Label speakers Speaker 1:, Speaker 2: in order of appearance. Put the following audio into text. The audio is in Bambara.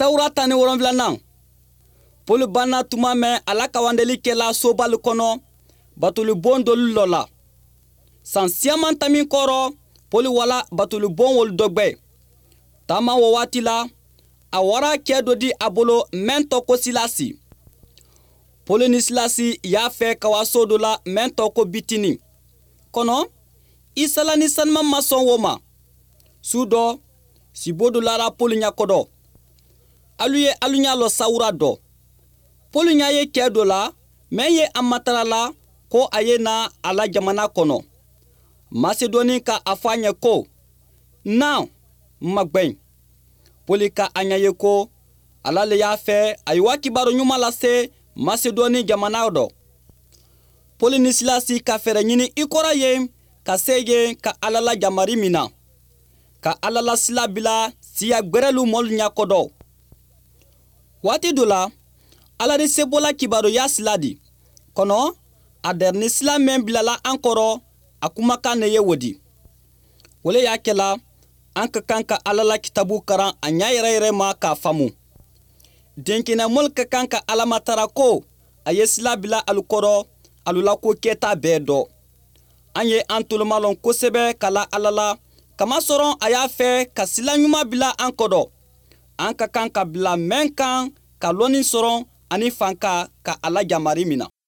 Speaker 1: Sawura 17nan Poli banna tuma mɛn ala ka wandeli kɛla sobali kɔnɔ batolibon dolu lɔ la. San siaman tamin kɔrɔ Poli wala batolibon wolu dɔgbɛ. Taama o waati la a wara cɛ dɔ di a bolo mɛn tɔ ko Silasi. Poli ni Silasi y'a fɛ kawaso dɔ la mɛn tɔ ko Bitini kɔnɔ. Isala ni sanima ma sɔn o ma. Su dɔ sibo dɔ lara Poli ɲakɔdɔ. Alu ye alu ɲa lɔ Sawura dɔ. Poli ɲa ye cɛ dɔ la mɛn ye a matara la ko a ye na a la jamana kɔnɔ. Masedoni ka a fɔ a ɲɛ ko na magbɛn. Poli ka a ɲa ye ko ala le y'a fɛ a ye kibaru ɲuman lase Masedoni jamana dɔ. Poli ni Silasi ka fɛrɛ ɲini i kɔrɔ ye ka se ye ka ala la jamari mina. Ka ala la sila bila siya gbɛrɛlu mɔlu ɲakɔdɔ. Waati dɔ la ala de sebola kibaru ya sila di kɔnɔ a dɛrɛni sila mɛn bilala an kɔrɔ a kumakan ne ye wodi. Wole y'a kɛla an ka kan ka ala la kitabu karan a ɲa yɛrɛ yɛrɛ ma k'a faamu. Denkinamɔlu ka kan ka ala matara ko a ye sila bila alu kɔrɔ alu la ko kɛta bɛɛ dɔ. An ye an tolomalɔn kosɛbɛ kala ala la kamasɔrɔ a y'a fɛ ka sila ɲuman bila an kɔdɔ. An ka kan ka bila mɛn kan ka lɔnni sɔrɔ ani fanka ka ala jamari mina.